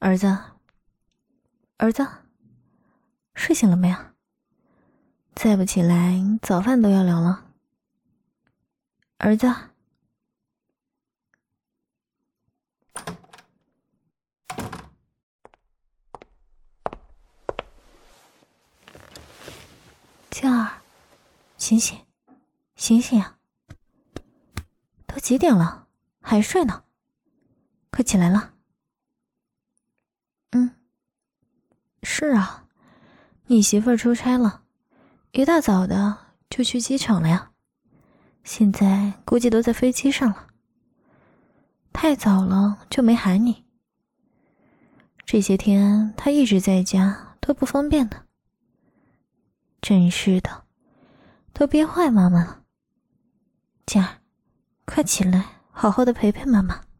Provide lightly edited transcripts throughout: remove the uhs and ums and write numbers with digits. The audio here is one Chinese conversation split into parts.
儿子，儿子，睡醒了没有？再不起来，早饭都要凉了。儿子，静儿，醒醒，醒醒呀！都几点了，还睡呢？快起来了。是啊，你媳妇儿出差了，一大早的就去机场了呀。现在估计都在飞机上了。太早了就没喊你。这些天她一直在家，多不方便呢。真是的，都憋坏妈妈了。静儿，快起来，好好的陪陪妈妈。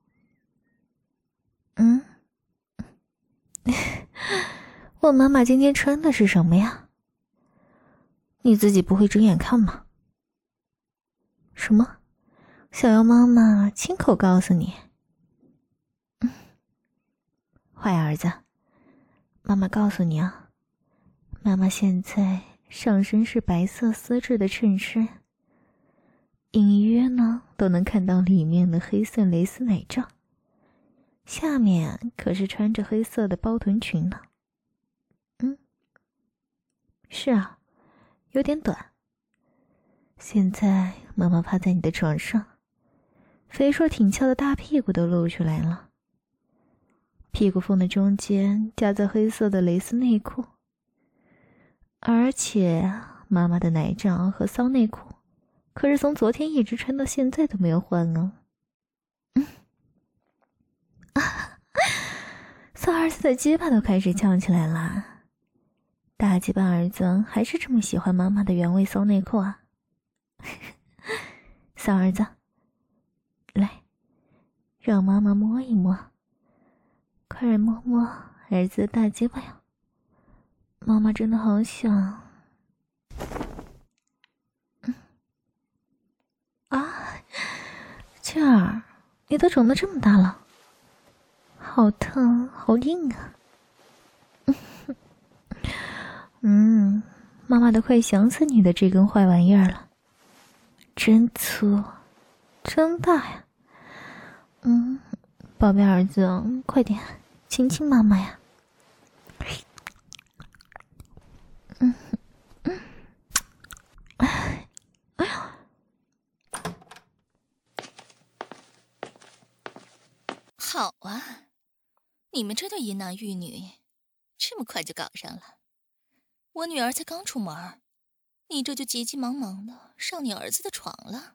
问妈妈今天穿的是什么呀？你自己不会睁眼看吗？什么？想要妈妈亲口告诉你？坏儿子，妈妈告诉你啊，妈妈现在上身是白色丝质的衬衫，隐约呢都能看到里面的黑色蕾丝奶罩，下面可是穿着黑色的包臀裙呢。是啊，有点短。现在妈妈趴在你的床上，肥硕挺翘的大屁股都露出来了，屁股缝的中间夹着黑色的蕾丝内裤，而且妈妈的奶罩和骚内裤可是从昨天一直穿到现在都没有换哦。骚儿子的鸡巴都开始翘起来了。大鸡巴儿子还是这么喜欢妈妈的原味骚内裤啊。骚儿子，来，让妈妈摸一摸，快来摸摸儿子的大鸡巴呀！妈妈真的好想。静儿，你都肿得这么大了，好疼，好硬啊！妈妈都快想死你的这根坏玩意儿了，真粗，真大呀！宝贝儿子，快点亲亲妈妈呀！ 好啊，你们这对淫男玉女，这么快就搞上了。我女儿才刚出门，你这就急急忙忙的上你儿子的床了。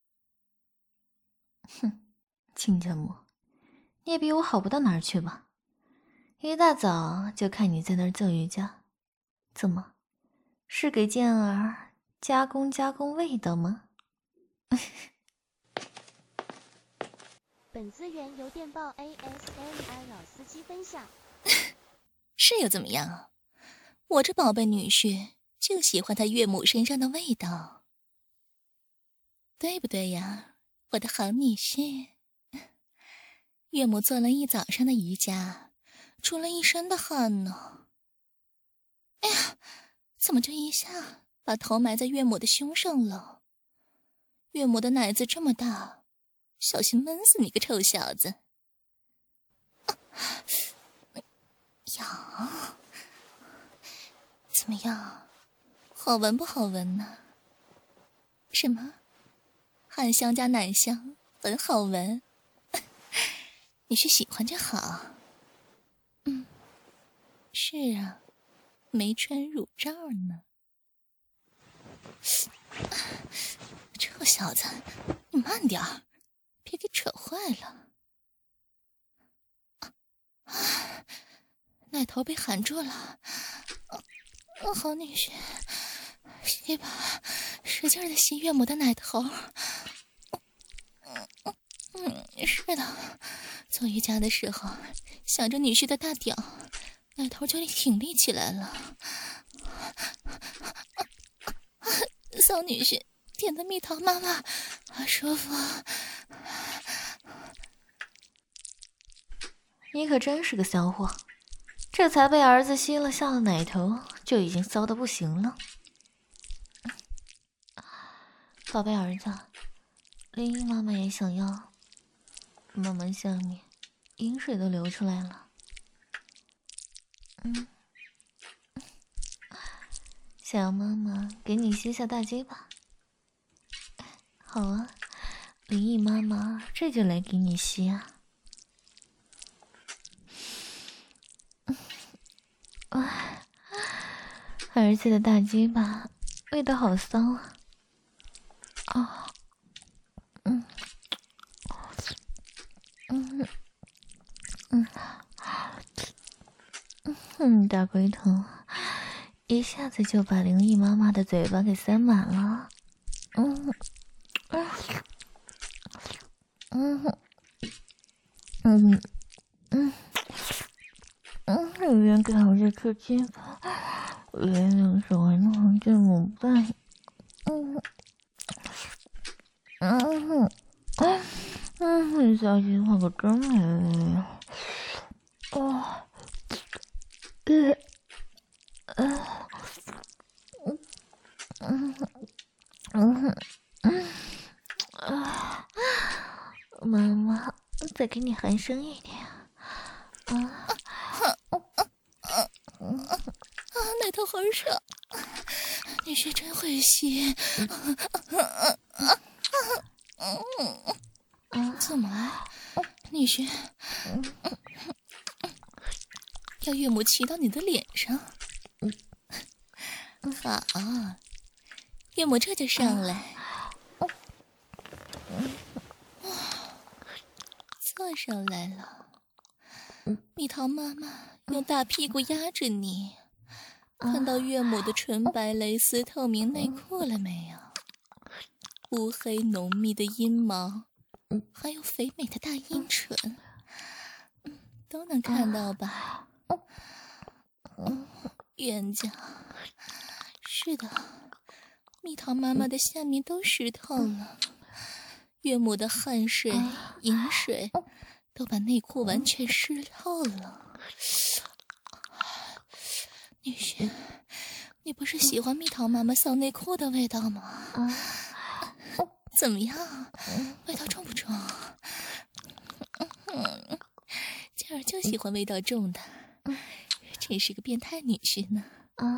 哼，亲家母，你也比我好不到哪儿去吧？一大早就看你在那儿做瑜伽，怎么，是给健儿加工味道吗？ 本资源由电报 ASMR 老司机分享。 是又怎么样？我这宝贝女婿就喜欢他岳母身上的味道，对不对呀，我的好女婿？岳母做了一早上的瑜伽，出了一身的汗呢。哎呀，怎么这一下把头埋在岳母的胸上了？岳母的奶子这么大，小心闷死你个臭小子！呀，怎么样，好闻不好闻呢？什么？汗香加奶香，很好闻。你是喜欢就好。是啊，没穿乳罩呢。这小子，你慢点儿，别给扯坏了。奶头被含住了。好女婿，吸吧，使劲的吸岳母的奶头。是的，做瑜伽的时候想着女婿的大屌，奶头就挺立起来了。骚女婿舔的蜜桃妈妈，好舒服。 你可真是个骚货，这才被儿子吸了下了奶头，就已经骚得不行了。宝贝儿子，林姨妈妈也想要。妈妈下面饮水都流出来了。想要妈妈给你吸下大鸡巴？好啊，林姨妈妈这就来给你吸啊。儿子的大鸡巴味道好骚啊！大龟头一下子就把灵异妈妈的嘴巴给塞满了。一边给我这颗鸡巴，一边用手还弄这么办。小鸡巴可真美味呀！妈妈，再给你含深一点。 奶头好爽，女婿真会吸。怎么了，女婿？要岳母骑到你的脸上？好，岳母这就上来。坐上来了。蜜桃妈妈用大屁股压着你，看到岳母的纯白蕾丝透明内裤了没有？乌黑浓密的阴毛，还有肥美的大阴唇，都能看到吧？冤家，是的，蜜桃妈妈的下面都湿透了，岳母的汗水、饮水都把内裤完全湿透了。女婿，你不是喜欢蜜桃妈妈骚内裤的味道吗？怎么样，味道重不重？佳儿就喜欢味道重的，真是个变态女婿呢。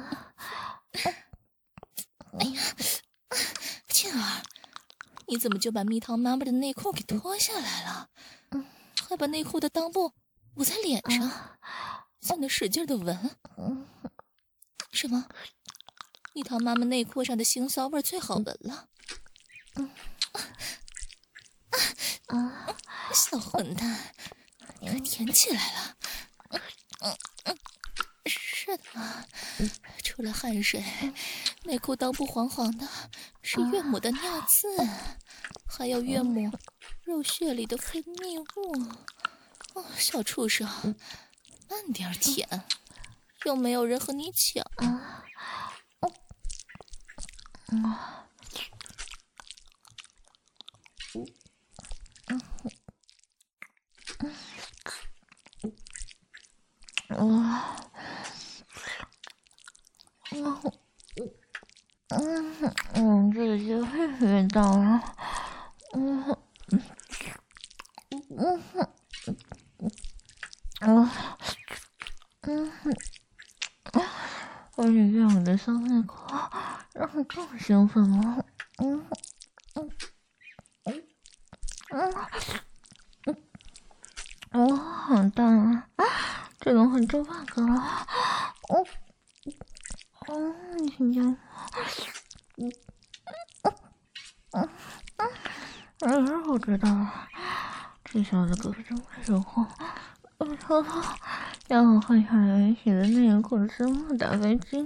哎呀，倩儿，你怎么就把蜜桃妈妈的内裤给脱下来了？还把内裤的裆部捂在脸上，在那使劲的闻。什么？蜜桃妈妈内裤上的腥骚味最好闻了。小混蛋，你可甜起来了。是的，除了汗水，内裤裆部黄黄的，是岳母的尿渍，还有岳母肉血里的分泌物。小畜生，慢点舔，又没有人和你抢。 这个就太味道了。而且岳母的骚内裤让你更兴奋了。好大啊！这个很重半个了。听见？我知道了，这小子可是真会说话。我偷偷让我换下来原写的内裤之后打飞机。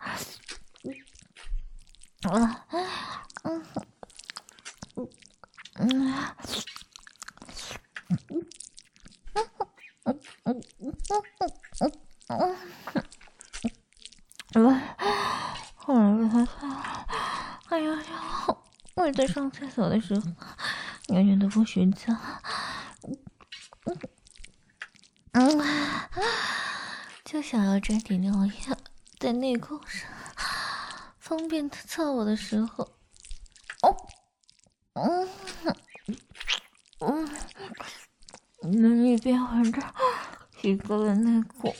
后来被他看了，哎呀，我在上厕所的时候，远远的不许脏。 就想要沾点尿液在内裤上，方便他操我的时候。能一边玩着一个的内裤，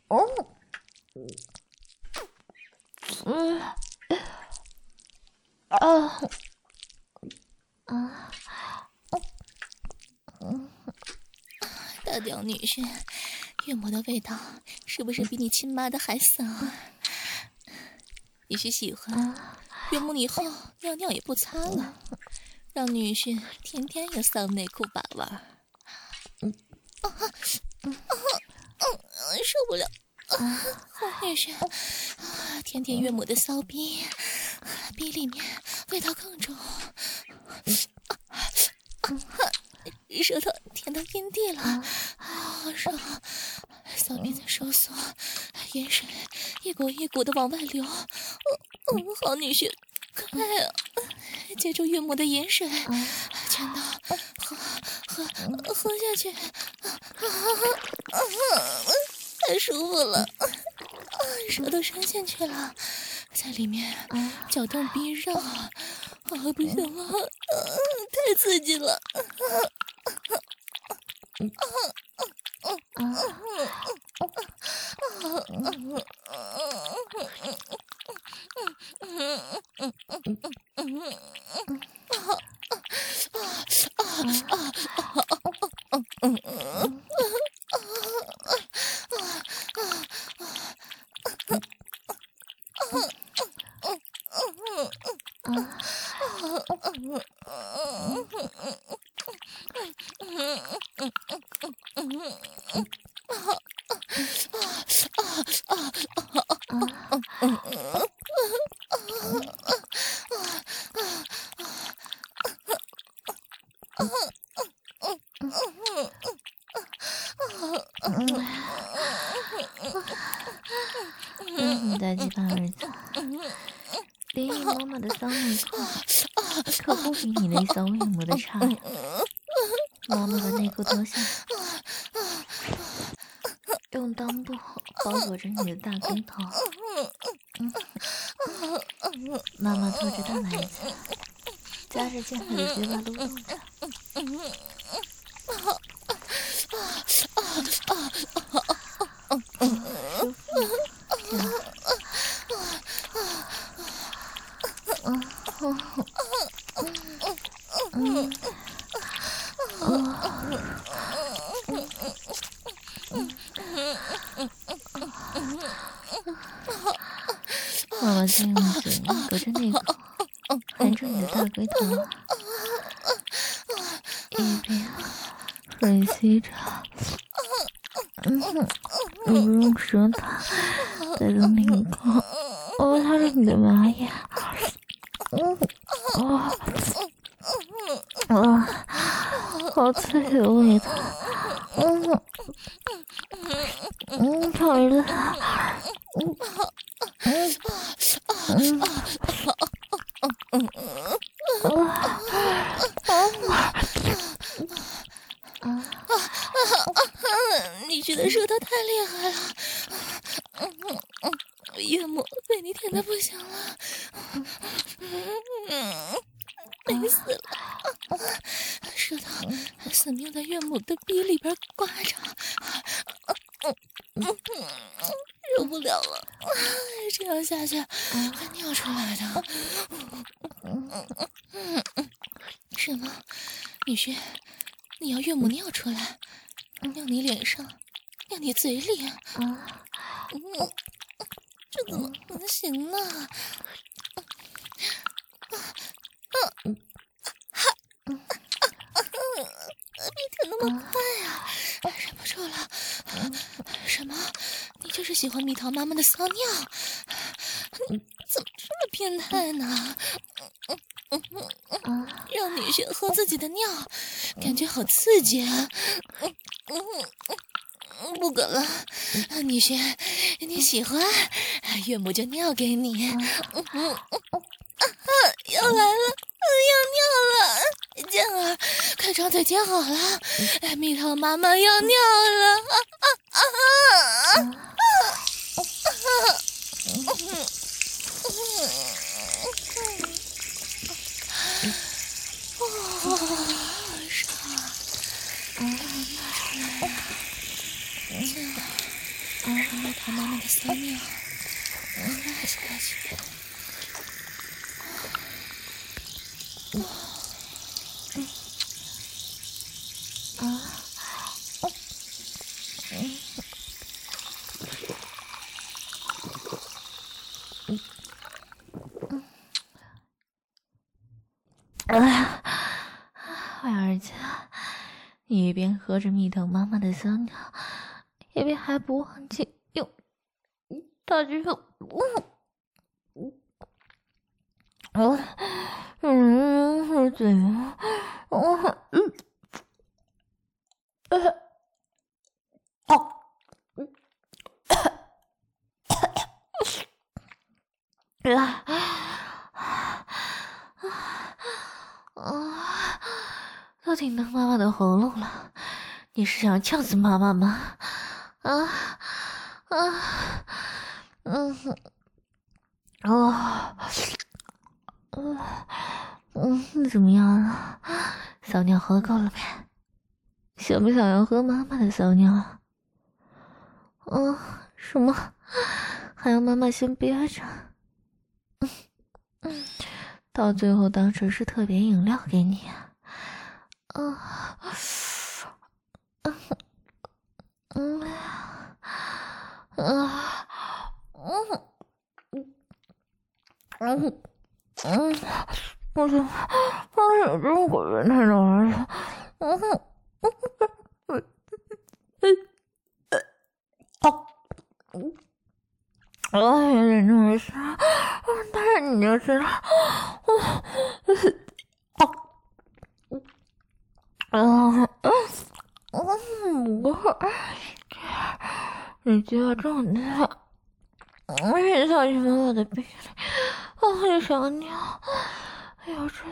大屌女婿，岳母的味道是不是比你亲妈的还骚啊？女婿喜欢，岳母以后尿尿也不擦了，让女婿天天用骚内裤把玩。受不了！女婿，舔舔岳母的骚逼，逼里面味道更重。舌头舔到阴蒂了，好爽！骚逼在收缩，盐水一股一股的往外流。好女婿，快啊！接住岳母的盐水，全都喝下去，太舒服了！舌头伸进去了，在里面搅动逼绕，不行了，太刺激了！ 你大鸡巴儿子，连姨妈妈的骚内裤可不比你那骚岳母的差呀！妈妈把内裤脱下，用裆部包裹着你的大龟头。妈妈拖着大奶子，夹着健美的鸡巴撸动着。舒服妈妈在用嘴隔着内裤含住你的大龟头，一边吮吸着，你用舌头在用内裤擦着你的麻眼，好刺激的味道，好热， 你觉得舌头太厉害了，岳母被你舔得不行了，美死了！舌头死命在岳母的逼里边刮着，受不了了，这样下去会尿出来的。什么？女婿，你要岳母尿出来？尿你脸上，尿你嘴里？这怎么能行呢？别舔那么快啊！忍不住了。什么？你就是喜欢蜜桃妈妈的骚尿？你怎么这么变态呢？让女婿喝自己的尿，感觉好刺激啊！不管了，女婿，你喜欢，岳母就尿给你。要来了，要尿了！ 健儿，快张嘴接好了，蜜桃妈妈要尿了！蜜桃妈妈的骚尿，拉下去。 坏儿子，你一边喝着蜜桃妈妈的骚尿，一边还不忘记用大鸡手嘴都听到妈妈的喉咙了，你是想呛死妈妈吗？怎么样啊？骚尿喝够了没？想不想要喝妈妈的骚尿？什么？还要妈妈先憋着？到最后当成是特别饮料给你啊？我怎么有这么鬼变态的儿子？忍着没事，但是你就知道，你就要这么大，你小心把我的鼻里，我想尿，要知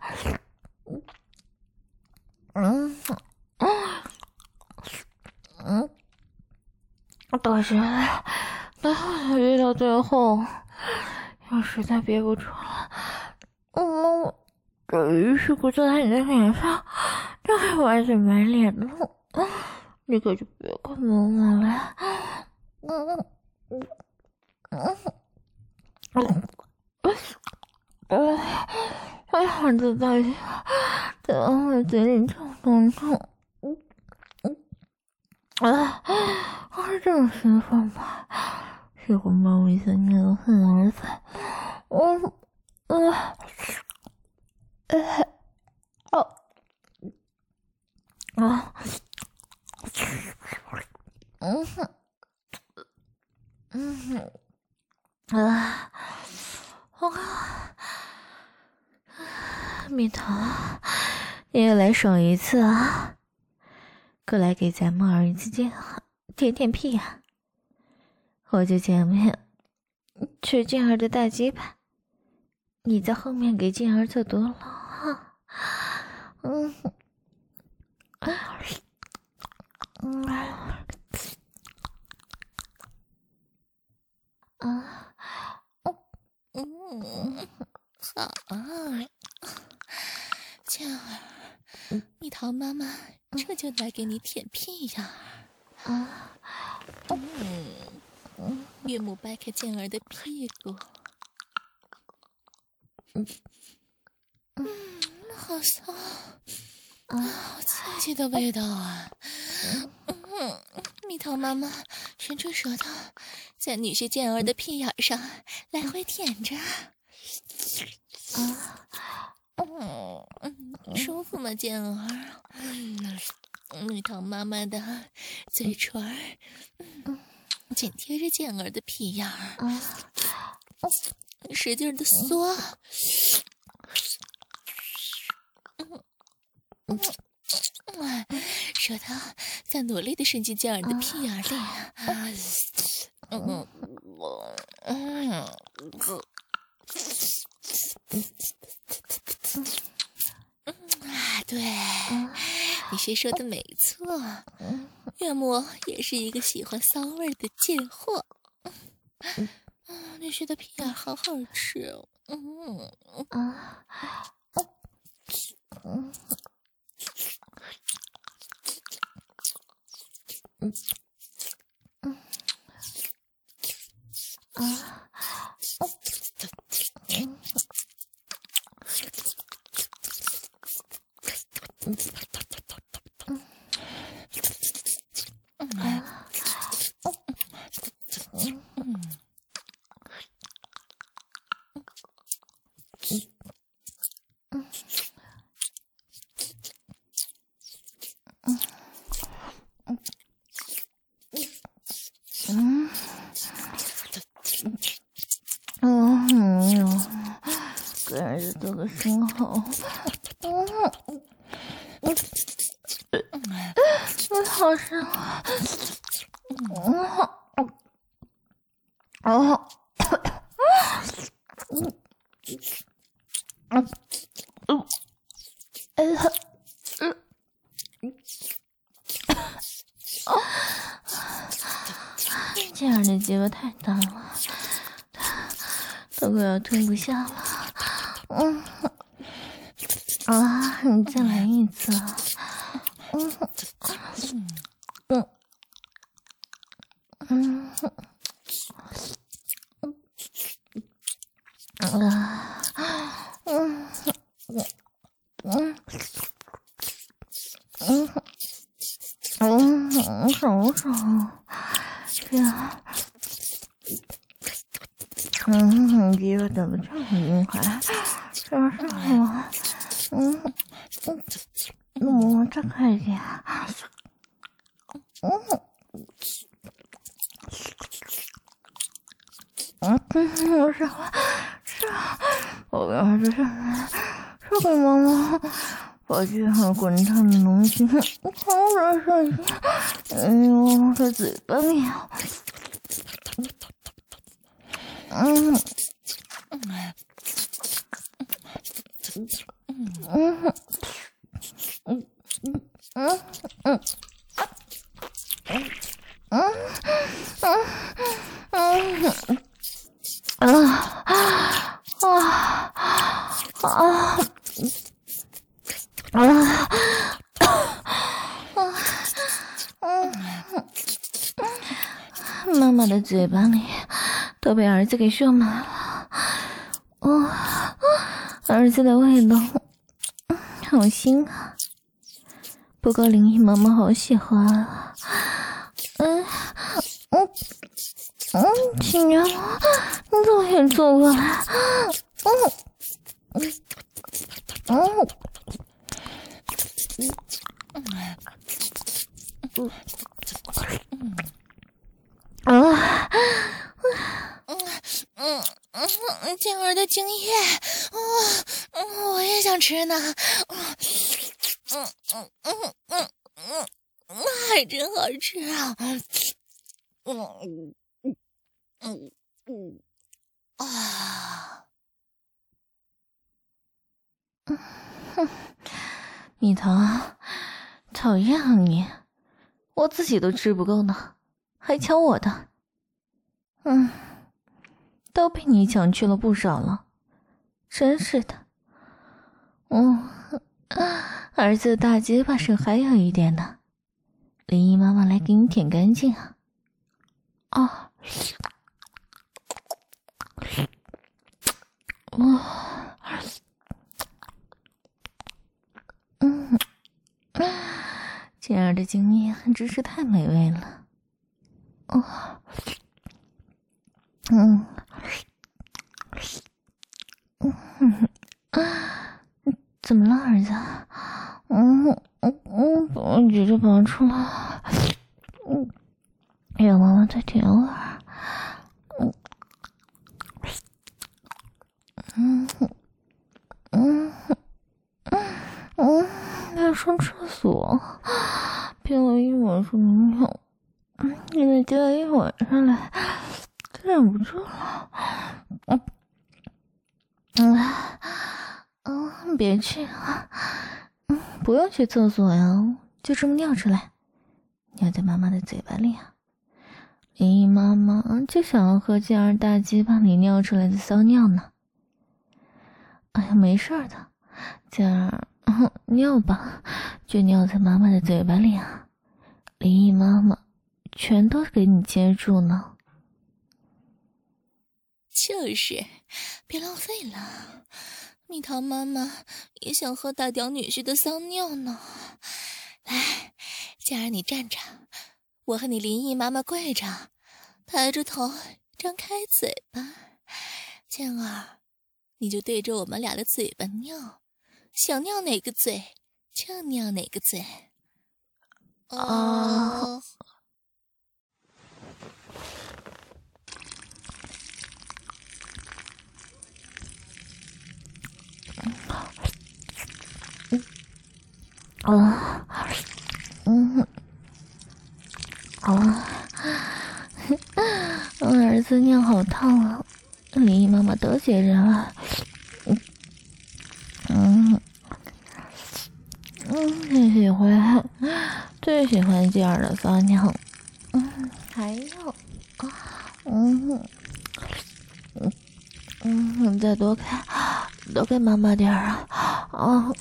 道，可是，待会憋到最后，要实在憋不住了，这鱼是不就在你的脸上，这还完全满脸的，你可就别怪妈妈了。哎呀，这大姐，在我嘴里痛痛。是这种兴奋吗？喜欢猫咪像那种很儿子。蜜桃，你也来爽一次啊！过来给咱们儿子舔舔屁啊！我就前面吃静儿的大鸡巴，你在后面给静儿做多了啊！ 好啊，静儿，蜜桃妈妈这就来给你舔屁呀！岳母掰开静儿的屁股，好骚，好刺激的味道啊！蜜桃妈妈伸出舌头，在女婿健儿的屁眼上来回舔着。舒服吗，健儿？蜜桃妈妈的嘴唇紧贴着健儿的屁眼儿，使劲的缩。舌头在努力的伸进健儿的屁眼里。 对，你是说的没错，岳母也是一个喜欢骚味的贱货。女婿的屁眼好好吃哦。 给儿子做个生蚝。好深啊！这样的结巴太大了，都快要吞不下了。你再来一次。爽爽，这样，结巴怎么这么厉害？是不是我？再快一点。是啊，我跟儿子上来，是给妈妈把这盒滚烫的东西放在上去，在嘴巴里。妈妈的嘴巴里都被儿子给射满了。儿子的味道好腥啊，不过林姨妈妈好喜欢啊。亲家妈，你怎么也坐过来？ 静儿的精液，我也想吃呢。还真好吃啊！ 蜜桃，讨厌啊你！我自己都吃不够呢，还抢我的。都被你抢去了不少了，真是的。儿子的大结巴上还有一点呢，林姨妈妈来给你舔干净啊。这样的经验真是太美味了。怎么了，儿子？我急着拔出来，让妈妈再舔会儿。要上厕所，憋了一晚上没有，现在接了一晚上来，忍不住了。别去啊！ 不用去厕所呀，就这么尿出来，尿在妈妈的嘴巴里啊。林姨妈妈就想要喝静儿大鸡巴里尿出来的骚尿呢。哎呀，没事的，静儿，尿吧，就尿在妈妈的嘴巴里啊。林姨妈妈全都给你接住呢。 就是，别浪费了。蜜桃妈妈也想喝大屌女婿的骚尿呢。来，静儿你站着，我和你林姨妈妈跪着，抬着头，张开嘴巴。静儿，你就对着我们俩的嘴巴尿，想尿哪个嘴就尿哪个嘴。哦。 儿子尿好烫啊！林姨妈妈得罪人了。最喜欢静儿的撒尿。还有，再多给妈妈点儿啊！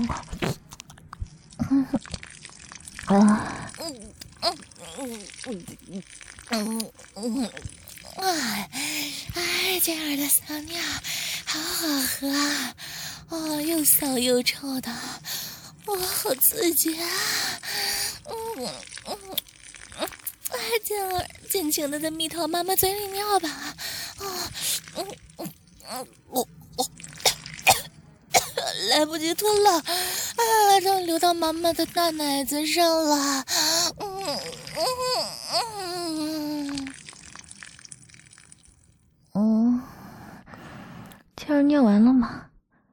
静儿的骚尿好好喝啊！哦，又骚又臭的，哇，好刺激啊！静儿，尽情的在蜜桃妈妈嘴里尿吧！来不及吞了，都流到妈妈的大奶子上了。 静儿尿完了吗？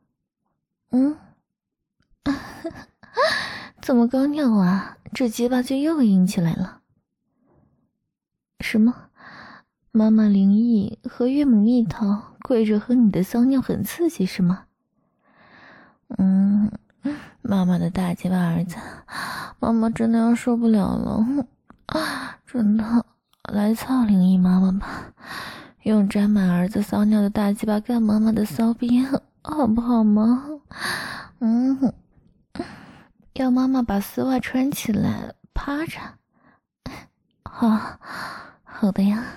怎么刚尿完，这鸡巴就又硬起来了？什么？妈妈灵异和岳母蜜桃跪着喝你的骚尿很刺激是吗？妈妈的大鸡巴儿子，妈妈真的要受不了了，真的，来操灵异妈妈吧，用沾满儿子骚尿的大鸡巴干妈妈的骚逼，好不好吗？要妈妈把丝袜穿起来，趴着。好的呀。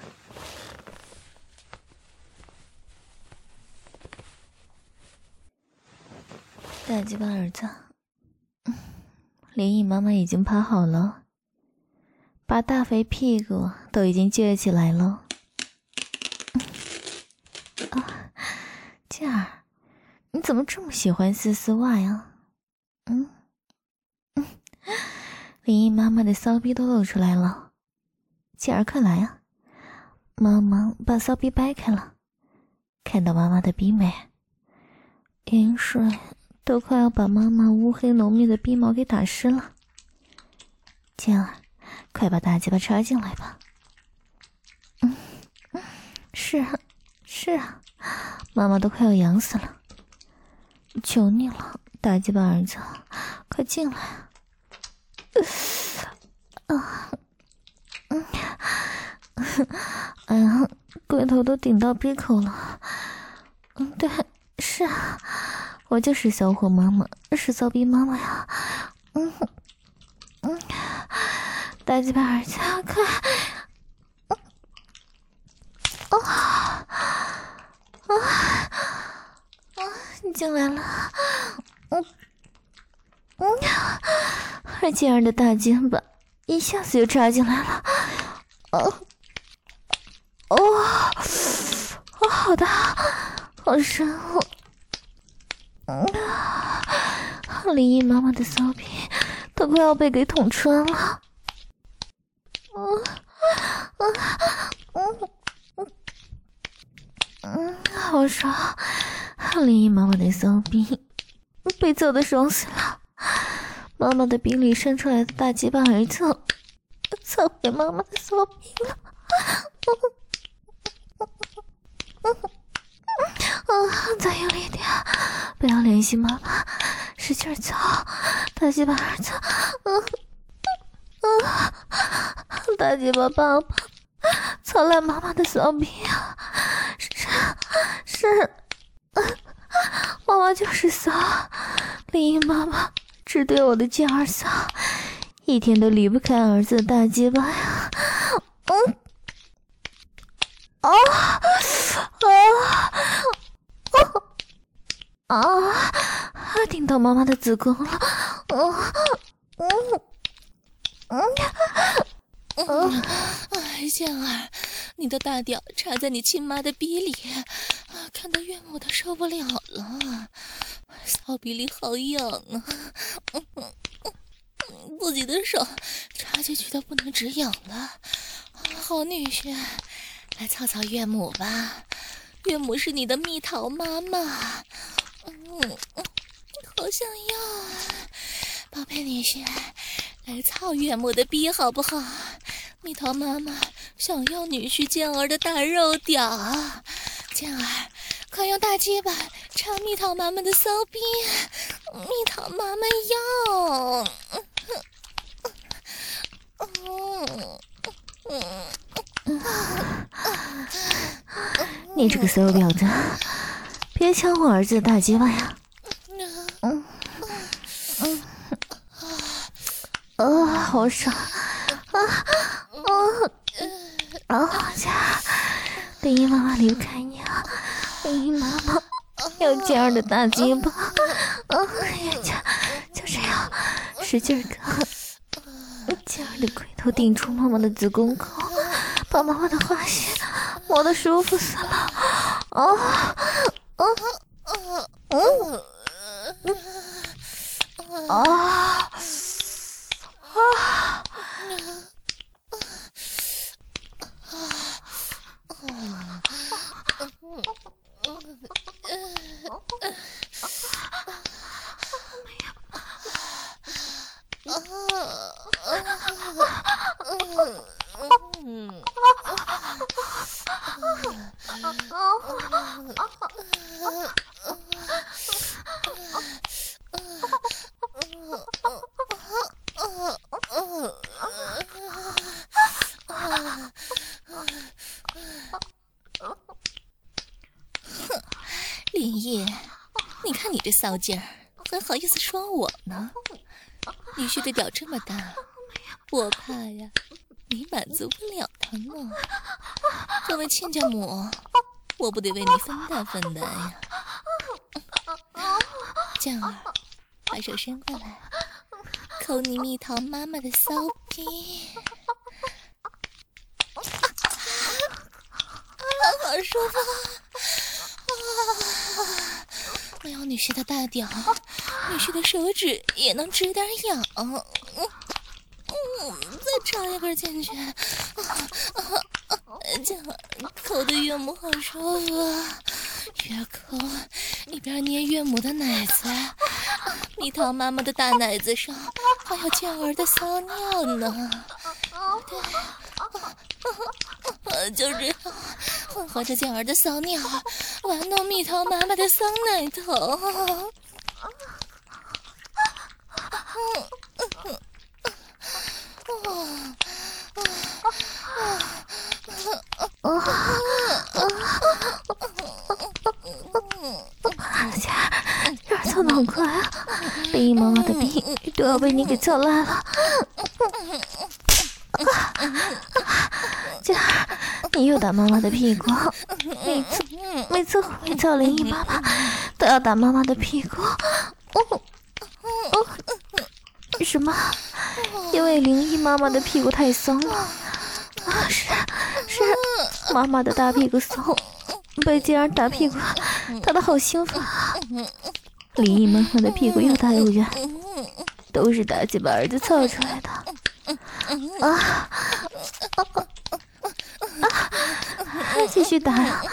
大鸡巴儿子，林姨妈妈已经趴好了，把大肥屁股都已经撅起来了。静儿，你怎么这么喜欢丝袜呀？林姨妈妈的骚逼都露出来了。静儿，快来啊！妈妈把骚逼掰开了，看到妈妈的逼没？盐水都快要把妈妈乌黑浓密的逼毛给打湿了。静儿，快把大鸡巴插进来吧。是啊，妈妈都快要痒死了。求你了，大鸡巴儿子，快进来啊！哎呀，龟头都顶到鼻口了。对，是啊，我就是小火妈妈，是骚逼妈妈呀。大鸡巴儿子，快！你进来了。二静儿的大肩膀一下子就插进来了。好大，好深林姨妈妈的骚逼都快要被给捅穿了。好爽！林姨妈妈的骚逼被揍得爽死了。妈妈的鼻里伸出来的大鸡巴儿子操回妈妈的骚逼了。再用力点，不要联系妈妈， 使劲操，大鸡巴儿子，大鸡巴爸爸操烂妈妈的骚逼啊！是，妈妈就是骚，林一妈妈只对我的贱儿骚，一天都离不开儿子的大鸡巴呀！顶到妈妈的子宫了！ 健儿，你的大屌插在你亲妈的逼里，看得岳母都受不了了，骚逼里好痒啊！自己的手插进去都不能止痒了，好女婿，来操操岳母吧，岳母是你的蜜桃妈妈，好想要啊！宝贝女婿，来操岳母的逼好不好？蜜桃妈妈想要女婿健儿的大肉屌，健儿，快用大鸡巴插蜜桃妈妈的骚逼，蜜桃妈妈要。 你这个骚婊子，别抢我儿子的大鸡巴呀！好爽！林一妈妈离不开你啊！林一妈妈要健儿的大鸡巴，就这样使劲干，健儿的龟头顶出妈妈的子宫口，把妈妈的花穴磨得舒服死了！ 林毅，你看你这骚劲儿，还好意思说我呢？女婿的屌这么大，我怕呀，你满足不了他呢。作为亲家母，我不得为你分担分担呀。健儿，把手伸过来，抠你蜜桃妈妈的骚逼。好舒服啊！我要女婿的大屌，女婿的手指也能止点痒。再插一根进去，这样抠的岳母好舒服啊！越抠一边捏岳母的奶子，蜜桃妈妈的大奶子上还有健儿的骚尿呢。对，就这样混合着健儿的骚尿，玩弄蜜桃妈妈的骚奶头。 这儿操得好快啊！林一妈妈的逼都要被你给操烂了。这儿你又打妈妈的屁股，每次回操林一妈妈都要打妈妈的屁股。什么？因为林一妈妈的屁股太松了。是，妈妈的大屁股松，被健儿打屁股打得好兴奋啊！林一妈妈的屁股又大又圆，都是大鸡巴儿子操出来的。继续打呀！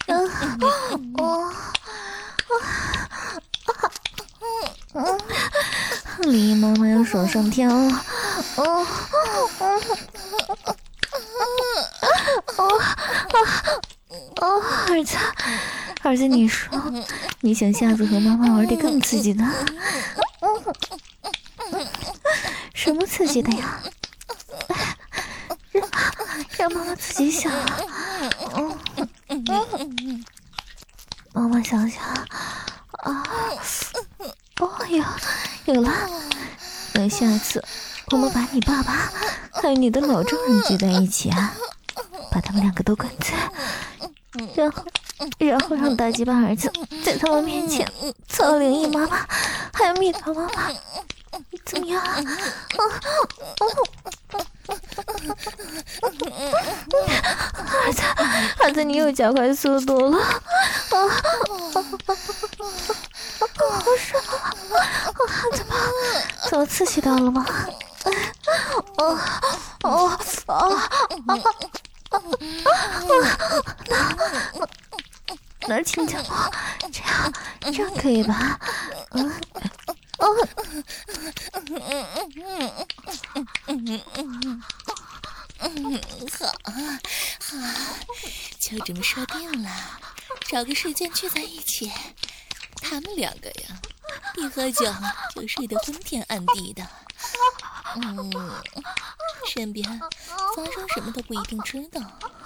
林一妈妈要爽上天了！儿子， 儿子，你说，你想下次和妈妈玩点更刺激的？什么刺激的呀？让妈妈自己想啊。妈妈想想啊，哦呀，有了。等下次我们把你爸爸还有你的老丈人聚在一起啊，把他们两个都灌醉，然后让大鸡巴儿子在他们面前操灵异妈妈还有蜜桃妈妈，怎么样啊？儿子，你又加快速度了。好爽啊！怎么刺激到了吗？哪儿轻轻我？这样可以吧？ 好，就这么说定了，找个时间聚在一起。他们两个呀，一喝酒就睡得昏天暗地的。身边发生什么都不一定知道。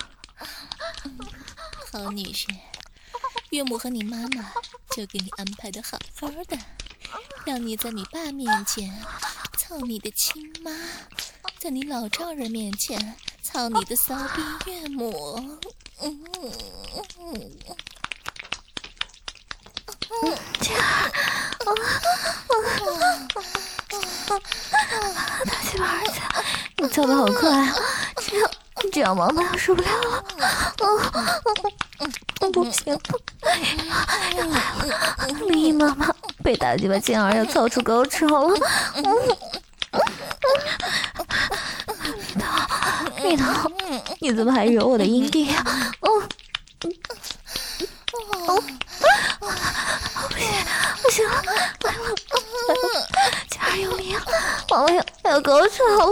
好女婿，岳母和你妈妈就给你安排的好好的，让你在你爸面前操你的亲妈，在你老丈人面前操你的骚逼岳母。 大鸡巴儿子，你操的好快啊！这样妈妈要受不了了。不行，要来了！灵异妈妈被大鸡巴贱儿要操出高潮了。蜜桃，你怎么还揉我的阴蒂呀？不行了，来了，加儿有力啊！妈妈要高潮了！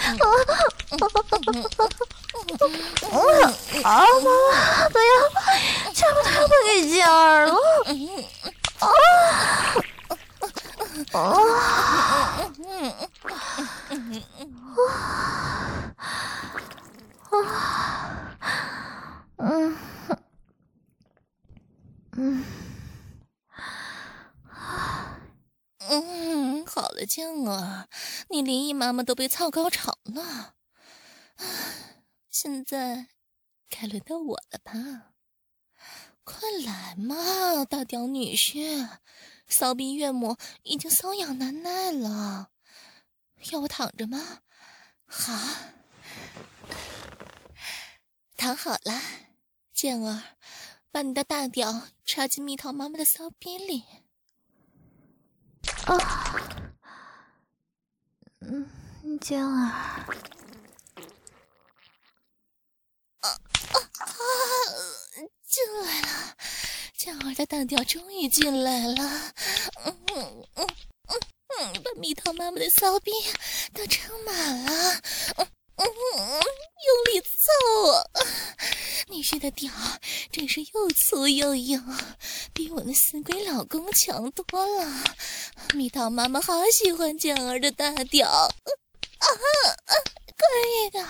妈妈，不要，全部都要分给佳儿了！ 好了，静儿，你灵异妈妈都被操高潮了，现在该轮到我了吧？快来嘛，大屌女婿，骚逼岳母已经瘙痒难耐了，要我躺着吗？好，躺好了，健儿，把你的大屌插进蜜桃妈妈的骚逼里。 健儿， 进来了，健儿的大屌终于进来了，把蜜桃妈妈的骚逼都撑满了，用力凑啊！女婿的屌真是又粗又硬，比我那死鬼老公强多了。蜜桃妈妈好喜欢健儿的大屌，快一点！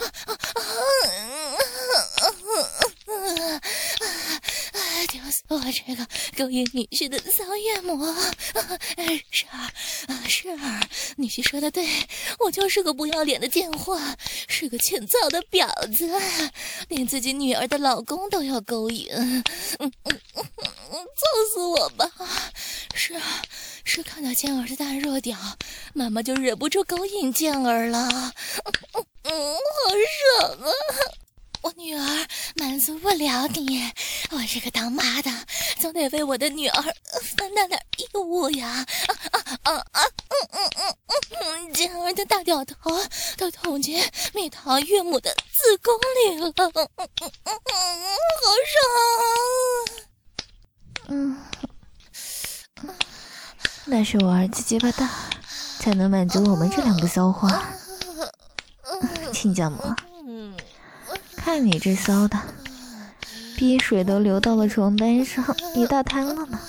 屌死我这个勾引女婿的骚岳母！是儿，女婿说的对，我就是个不要脸的贱货，是个欠揍的婊子，连自己女儿的老公都要勾引，揍死我吧！是看到健儿的大弱屌，妈妈就忍不住勾引健儿了，好爽啊！我女儿满足不了你，我这个当妈的总得为我的女儿分担点义务呀！健儿的大屌头都捅进蜜桃岳母的子宫里了，好爽啊！ 那是我儿子鸡巴大，才能满足我们这两个骚货。亲家母，看你这骚的， 鼻水都流到了床单上，一大滩了呢。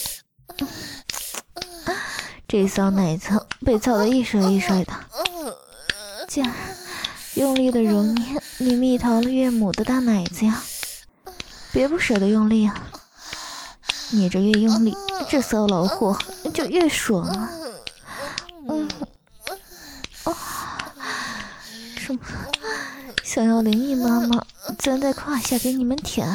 这骚奶子被操得一甩一甩的，剑儿用力的揉捏你蜜桃岳母的大奶子呀，别不舍得用力啊！你这越用力，这骚老货就越爽啊！什么？想要灵异妈妈钻在胯下给你们舔？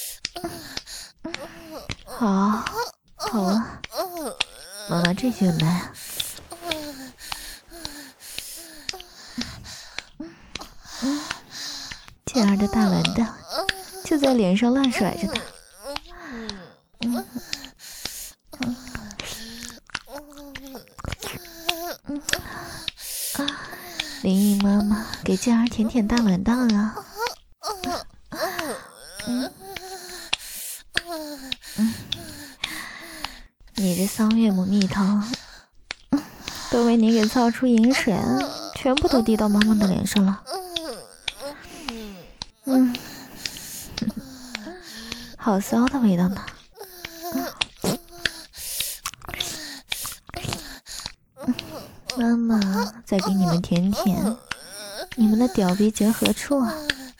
好，好了，妈妈这就来。健儿的大蓝蛋就在脸上乱甩着呢。灵异妈妈给健儿舔舔大蓝蛋啊。你这桑岳母蜜桃都被你给操出饮水，全部都滴到妈妈的脸上了。好骚的味道呢。妈妈再给你们舔舔你们的屌鼻结合处啊。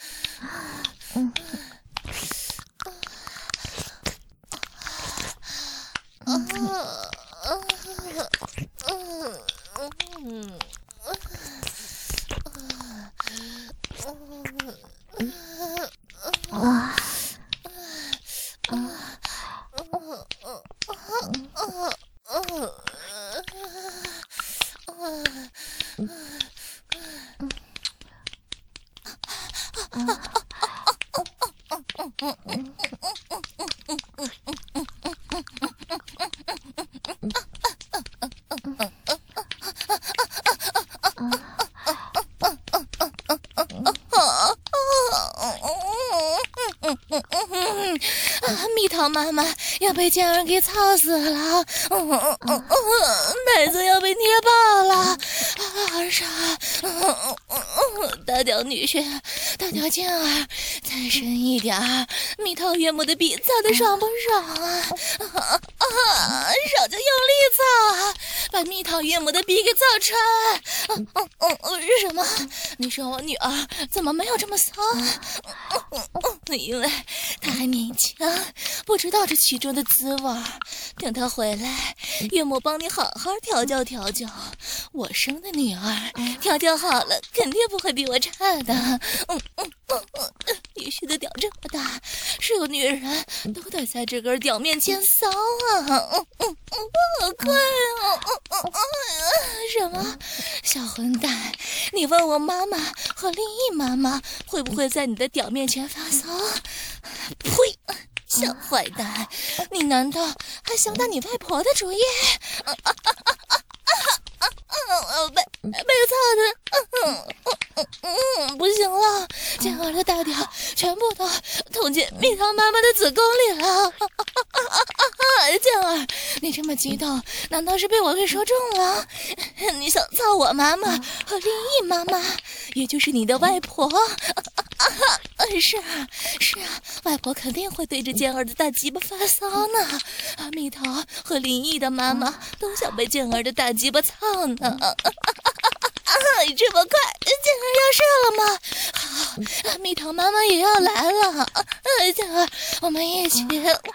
蜜桃妈妈要被健儿给操死了，奶子要被捏爆了，二傻，大屌女婿，大屌健儿，再深一点儿，蜜桃岳母的逼操的爽不爽啊？爽就用力操啊，把蜜桃岳母的逼给操穿。什么？你说我女儿怎么没有这么骚？因为她还年轻，不知道这其中的滋味。等她回来，岳母帮你好好调教调教。我生的女儿，调教好了，肯定不会比我差的。女婿的屌这么大，是有女人都得在这根屌面前骚啊！快啊！什么？小混蛋！你问我妈妈和另一妈妈会不会在你的屌面前发骚？呸！小坏蛋，你难道还想打你外婆的主意？被操的，不行了，健儿的大屌全部都捅进蜜桃妈妈的子宫里了。健儿，你这么激动，难道是被我给说中了？你想操我妈妈和另一妈妈，也就是你的外婆？是啊，外婆肯定会对着健儿的大鸡巴发骚呢。蜜桃和林毅的妈妈都想被健儿的大鸡巴操呢。这么快，健儿要射了吗？好，蜜桃妈妈也要来了。健儿，我们一起。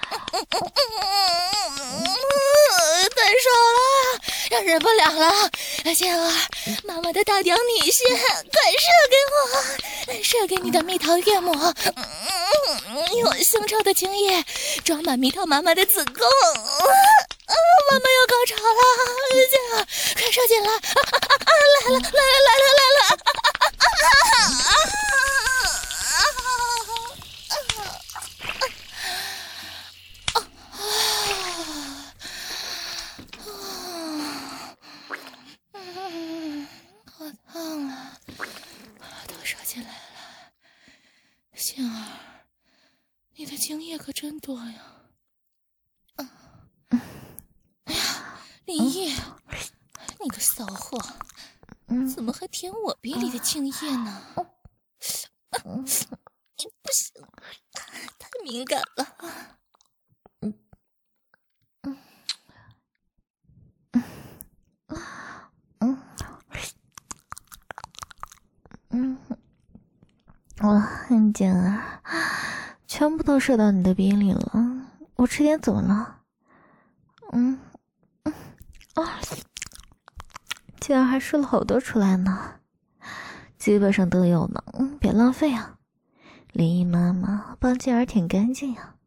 太爽了，要忍不了了。健儿，妈妈的大屌女婿，快射给我，射给你的蜜桃岳母。用腥臭的精液装满蜜桃妈妈的子宫。妈妈要高潮了，健儿，快射进来！来了！好烫啊！都射进来了，杏儿，你的精液可真多呀！哎呀，林毅，你个骚货，怎么还舔我逼里的精液呢？不行，太敏感了。 简儿，全部都射到你的鼻里了，我吃点怎么了？竟然还射了好多出来呢，基本上都有呢，别浪费啊！林姨妈妈帮静儿舔干净呀。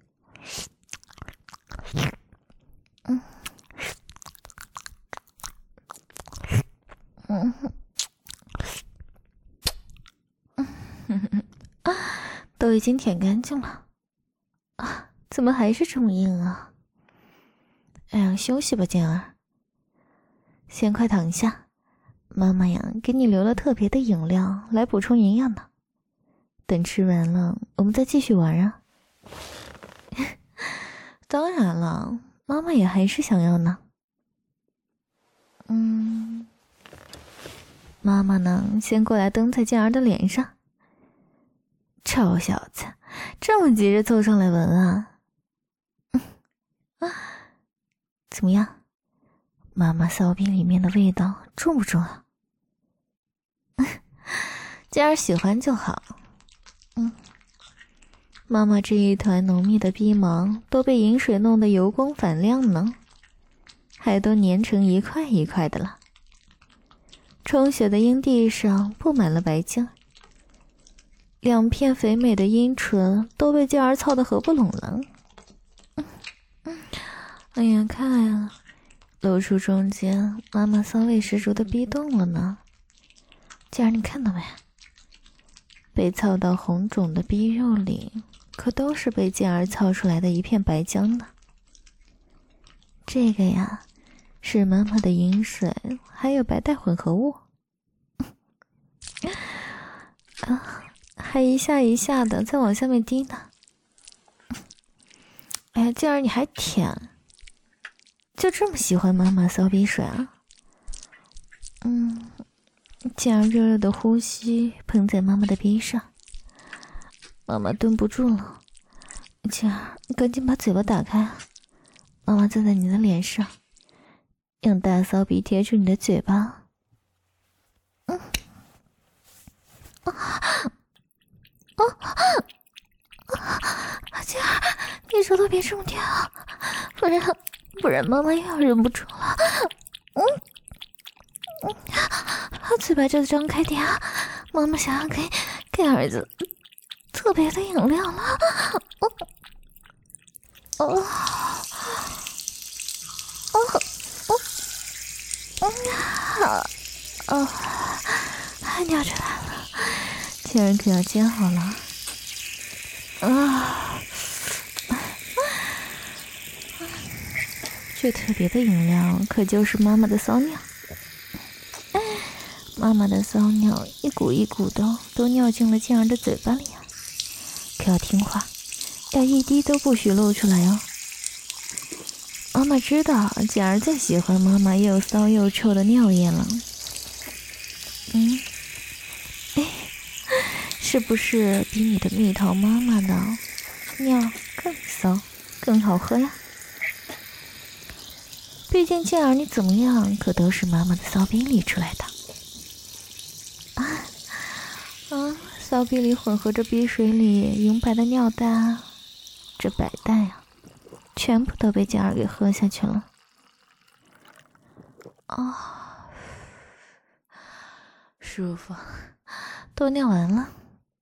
都已经舔干净了啊，怎么还是这么硬啊？哎呀，休息吧，静儿，先快躺下，妈妈呀给你留了特别的饮料来补充营养呢，等吃完了我们再继续玩啊。当然了，妈妈也还是想要呢。妈妈呢先过来蹬在静儿的脸上。臭小子，这么急着凑上来闻啊？怎么样？妈妈骚逼里面的味道重不重啊？静儿喜欢就好。妈妈这一团浓密的逼毛都被饮水弄得油光反亮呢，还都粘成一块一块的了。充血的阴蒂上布满了白浆，两片肥美的阴唇都被静儿操得合不拢了。哎呀，看呀，露出中间妈妈骚味十足的逼洞了呢。静儿，你看到没？被操到红肿的逼肉里，可都是被静儿操出来的一片白浆呢。这个呀，是妈妈的饮水还有白带混合物。还一下一下的在往下面滴呢。哎呀，静儿你还舔，就这么喜欢妈妈骚逼水啊？静儿热热的呼吸喷在妈妈的逼上，妈妈蹲不住了。静儿，赶紧把嘴巴打开，妈妈站在你的脸上，用大骚逼贴住你的嘴巴。静儿，你舌头别这么甜啊，不然妈妈又要忍不住了。嘴巴就张开点，妈妈想要给儿子特别的饮料了。尿出来了，静儿可要煎好了。最特别的饮料可就是妈妈的骚尿。妈妈的骚尿一股一股的都尿进了静儿的嘴巴里啊，可要听话，要一滴都不许漏出来哦。妈妈知道静儿最喜欢妈妈又骚又臭的尿液了。是不是比你的蜜桃妈妈的尿更骚更好喝呀？毕竟静儿你怎么样可都是妈妈的骚逼里出来的。骚逼里混合着逼水里银白的尿蛋，这白蛋呀全部都被静儿给喝下去了。舒服，都尿完了。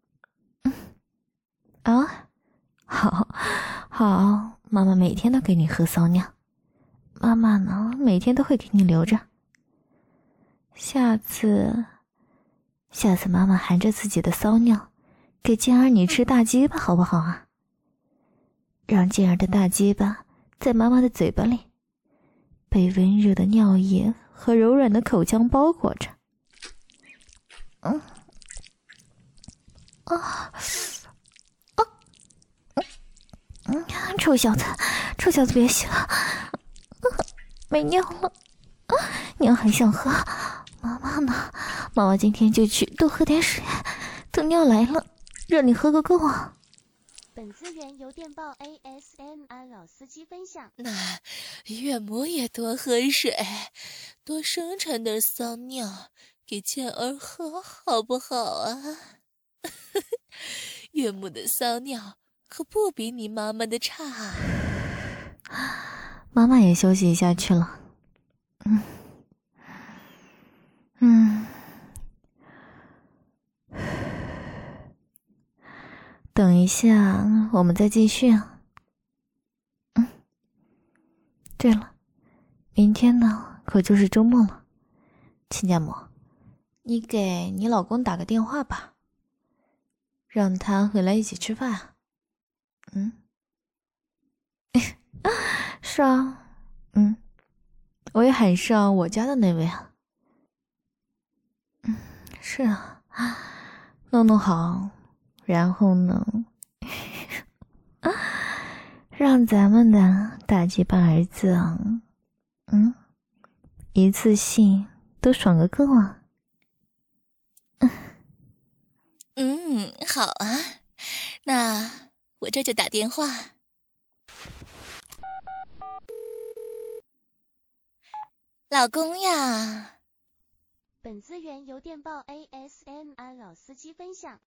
好，妈妈每天都给你喝骚尿，妈妈呢每天都会给你留着。下次妈妈含着自己的骚尿给静儿你吃大鸡巴好不好啊？让静儿的大鸡巴在妈妈的嘴巴里被温热的尿液和柔软的口腔包裹着。臭小子别洗了，没尿了，尿还想喝，妈妈呢？妈妈今天就去多喝点水，等尿来了让你喝个够啊。 本资源由电报 ASMR 老司机分享。 那岳母也多喝水，多生产点骚尿给健儿喝，好不好啊？岳母的骚尿可不比你妈妈的差。 妈妈也休息一下去了。等一下，我们再继续啊。对了，明天呢，可就是周末了。亲家母，你给你老公打个电话吧，让他回来一起吃饭啊。是啊，我也很上我家的那位啊。是啊，弄好，然后呢，让咱们的大鸡巴儿子啊，一次性都爽个够啊。 好啊，那我这就打电话。老公呀， 本资源由电报 ASMR 老司机分享。